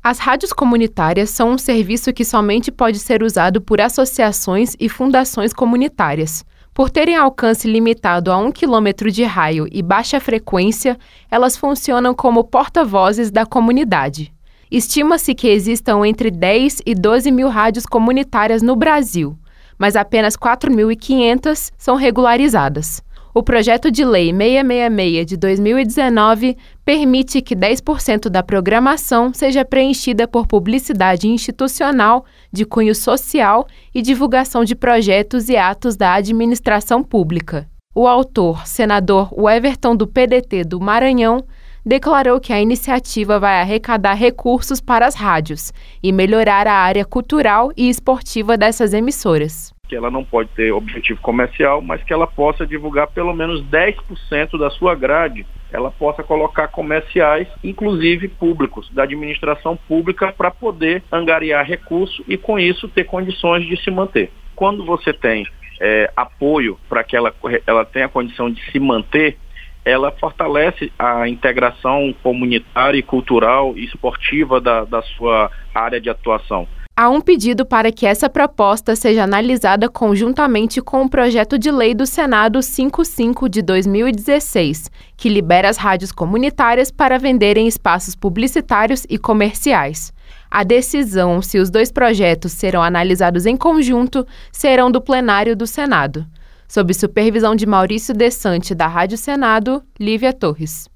As rádios comunitárias são um serviço que somente pode ser usado por associações e fundações comunitárias. Por terem alcance limitado a 1 quilômetro de raio e baixa frequência, elas funcionam como porta-vozes da comunidade. Estima-se que existam entre 10 e 12 mil rádios comunitárias no Brasil, mas apenas 4.500 são regularizadas. O projeto de lei 666 de 2019 permite que 10% da programação seja preenchida por publicidade institucional de cunho social e divulgação de projetos e atos da administração pública. O autor, senador Everton do PDT do Maranhão, declarou que a iniciativa vai arrecadar recursos para as rádios e melhorar a área cultural e esportiva dessas emissoras. Que ela não pode ter objetivo comercial, mas que ela possa divulgar pelo menos 10% da sua grade, ela possa colocar comerciais, inclusive públicos, da administração pública, para poder angariar recurso e com isso ter condições de se manter. Quando você tem apoio para que ela tenha a condição de se manter, ela fortalece a integração comunitária, cultural e esportiva da sua área de atuação. Há um pedido para que essa proposta seja analisada conjuntamente com o projeto de lei do Senado 55 de 2016, que libera as rádios comunitárias para venderem espaços publicitários e comerciais. A decisão se os dois projetos serão analisados em conjunto serão do plenário do Senado. Sob supervisão de Maurício Desante, da Rádio Senado, Lívia Torres.